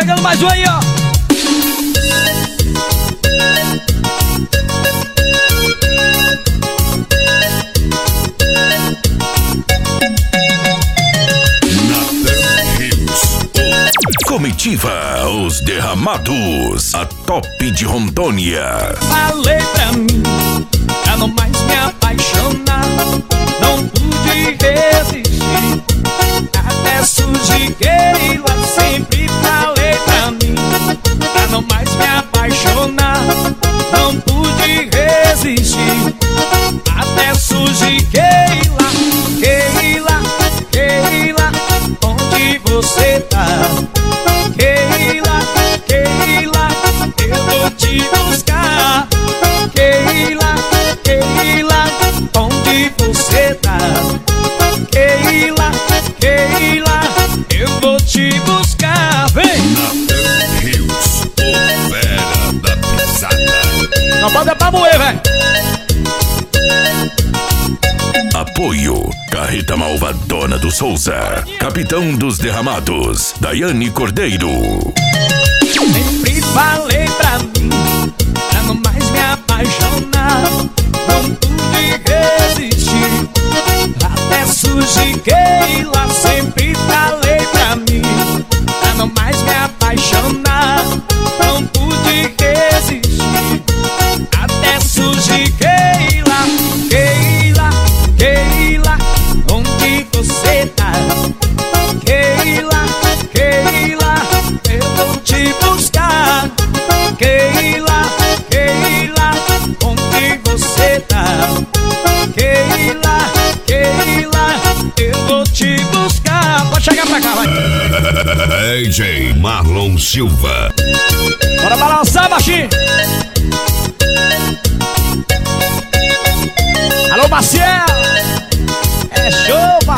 chegando mais um aí, ó. Comitiva Os Derramados, a top de Rondônia. Falei pra mim, pra não mais me apaixonar. Não pude resistir, até sujiguei lá. Sempre falei pra mim, pra não mais me apaixonar. Não pude resistir, até sujiguei lá. Keila, Keila, onde você tá? Keila, Keila, eu vou te buscar. Keila, Keila, onde você tá? Keila, Keila, eu vou te buscar. Vem! Nathan Rios, o fera da pisada. Não pode é pra moer, velho. Apoio Carreta Malvadona do Souza, Capitão dos Derramados, Daiane Cordeiro. Sempre falei pra mim, pra não mais me apaixonar. Não pude resistir, até sujiguei lá. Sempre falei pra mim, pra não mais me apaixonar. Não pude resistir, até sujiguei lá. Keila, Keila, onde você tá? Keila, Keila, eu vou te buscar. Keila, Keila, onde você tá? Keila, Keila, eu vou te buscar. Pode chegar pra cá, vai. DJ Marlon Silva. Bora balançar, baixinho. Alô, Maciel. É show,